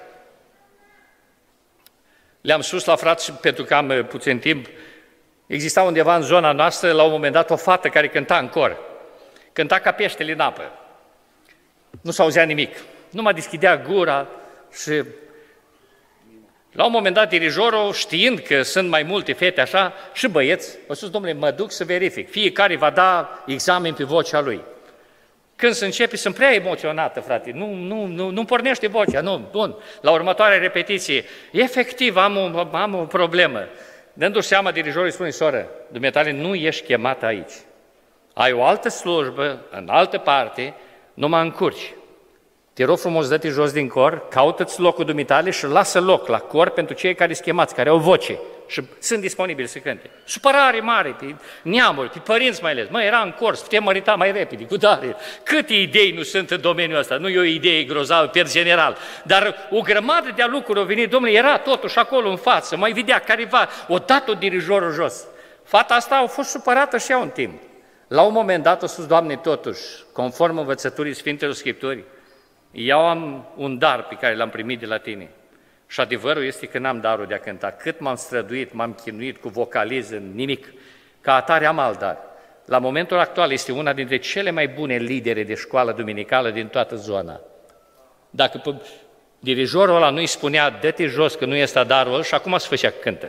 Le-am spus la frați, pentru că am puțin timp, exista undeva în zona noastră, la un moment dat, o fată care cânta în cor. Cânta ca peștele în apă. Nu s-auzea nimic. Nu mă deschidea gura și la un moment dat dirijorul, știind că sunt mai multe fete așa și băieți, a spus, domnule, mă duc să verific. Fiecare va da examen pe vocea lui. Când se începe, sunt prea emoționată, frate, nu pornește vocea, nu, bun. La următoarea repetiție, efectiv am o problemă. Dându-și seama, dirijorul îi spune, soră, dumneatale, nu ești chemat aici. Ai o altă slujbă, în altă parte, nu mă încurci. Te rog frumos, dă-te jos din cor, caută-ți locul dumitale și lasă loc la cor pentru cei care sunt chemați, care au voce și sunt disponibili să cânte. Supărare mare pe neamuri, pe părinți mai ales. Mă, era în cor, să putem mărita mai repede, cu tare. Câte idei nu sunt în domeniul ăsta? Nu e o idee grozavă, per general, dar o grămadă de lucruri au venit, domnule, era totuși acolo în față, mai vedea careva, o dat-o dirijorul jos. Fata asta a fost supărată și ea un timp. La un moment dat a spus, Doamne, totuși, conform învățăturii Sfintelor Scripturii, eu am un dar pe care l-am primit de la tine. Și adevărul este că n-am darul de a cânta. Cât m-am străduit, m-am chinuit cu vocaliză, nimic. Ca atare am alt dar. la momentul actual, este una dintre cele mai bune lidere de școală duminicală din toată zona. Dacă dirijorul ăla nu îi spunea, dă-te jos că nu este darul, și acum se făcea cântă.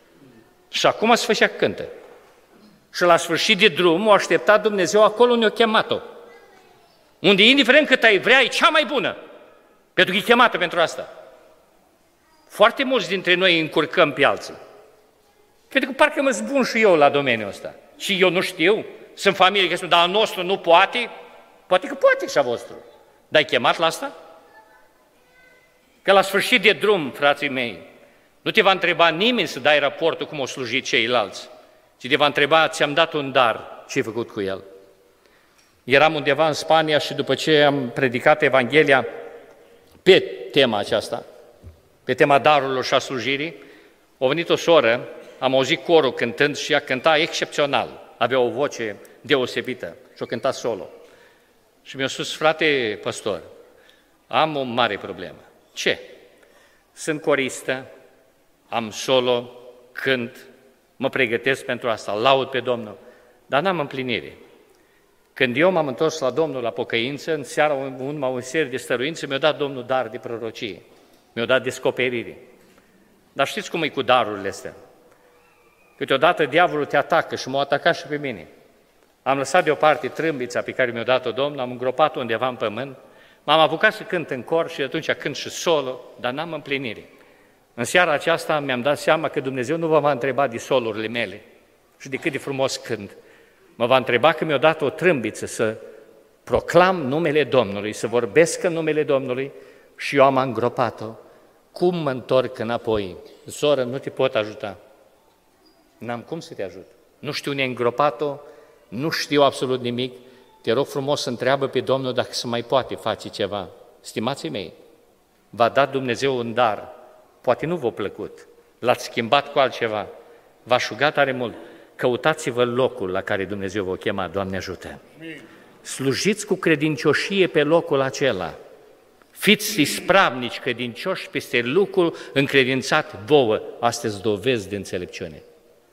Și la sfârșit de drum o aștepta Dumnezeu acolo unde o chemat-o. Unde, indiferent cât ai vrea, e cea mai bună. Pentru că e chemată pentru asta. Foarte mulți dintre noi încurcăm pe alții. Cred că parcă mă zbun și eu la domeniul ăsta. Și eu nu știu. Sunt familie care spun, dar al nostru nu poate. Poate că poate și a vostru. Dar ai chemat la asta? Că la sfârșit de drum, frații mei, nu te va întreba nimeni să dai raportul cum o sluji ceilalți, ci te va întreba, ți-am dat un dar, ce ai făcut cu el? Eram undeva în Spania și după ce am predicat Evanghelia pe tema aceasta, pe tema darurilor și a slujirii, a venit o soră, am auzit corul cântând și ea cânta excepțional, avea o voce deosebită și o cânta solo. Și mi-a spus, frate păstor, am o mare problemă. Ce? Sunt coristă, am solo, cânt, mă pregătesc pentru asta, laud pe Domnul, dar n-am împlinire. Când eu m-am întors la Domnul la pocăință, în seara un serie de stăruințe, mi-a dat Domnul dar de prorocie, mi-a dat descoperire. Dar știți cum e cu darurile astea? Câteodată diavolul te atacă și m-a atacat și pe mine. Am lăsat deoparte trâmbița pe care mi-a dat-o Domnul, am îngropat-o undeva în pământ, m-am apucat să cânt în cor și atunci cânt și solo, dar n-am împlinire. În seara aceasta mi-am dat seama că Dumnezeu nu vă va întreba de solurile mele și de cât de frumos cânt. Mă va întreba că mi-a dat o trâmbiță să proclam numele Domnului, să vorbesc în numele Domnului și eu am îngropat-o. Cum mă întorc înapoi? Soră, nu te pot ajuta. N-am cum să te ajut. Nu știu unde ai îngropat-o, nu știu absolut nimic. Te rog frumos să întreabă pe Domnul dacă se mai poate face ceva. Stimații mei, v-a dat Dumnezeu un dar, poate nu v-a plăcut, l-ați schimbat cu altceva, v-a rugat tare mult, căutați-vă locul la care Dumnezeu vă chema, Doamne ajută. Slujiți cu credincioșie pe locul acela, fiți ispravnici, credincioși peste lucrul încredințat vouă. Astăzi dovezi de înțelepciune.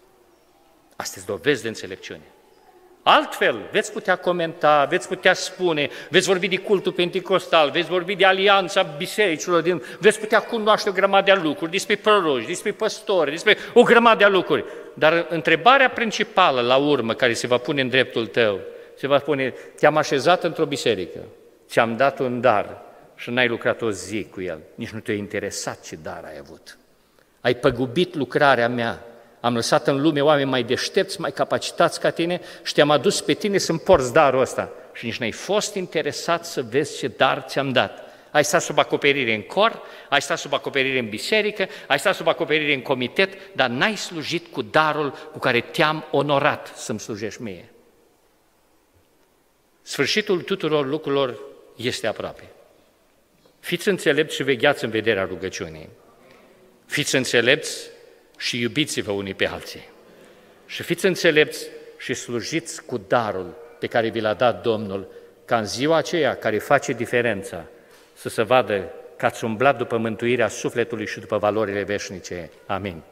Altfel, veți putea comenta, veți putea spune, veți vorbi de cultul penticostal, veți vorbi de alianța bisericilor, veți putea cunoaște o grămadă de lucruri, despre proroci, despre păstori, despre o grămadă de lucruri. Dar întrebarea principală la urmă care se va pune în dreptul tău, se va spune, te-am așezat într-o biserică, ți-am dat un dar și n-ai lucrat o zi cu el, nici nu te-a interesat ce dar ai avut. Ai păgubit lucrarea mea. Am lăsat în lume oameni mai deștepți, mai capacitați ca tine și te-am adus pe tine să-mi porți darul ăsta. Și nici n-ai fost interesat să vezi ce dar ți-am dat. Ai stat sub acoperire în cor, ai stat sub acoperire în biserică, ai stat sub acoperire în comitet, dar n-ai slujit cu darul cu care te-am onorat să-mi slujești mie. Sfârșitul tuturor lucrurilor este aproape. Fiți înțelepți și vegheați în vederea rugăciunii. Fiți înțelepți și iubiți-vă unii pe alții. Și fiți înțelepți și slujiți cu darul pe care vi l-a dat Domnul, ca în ziua aceea care face diferența, să se vadă că ați umblat după mântuirea sufletului și după valorile veșnice. Amin.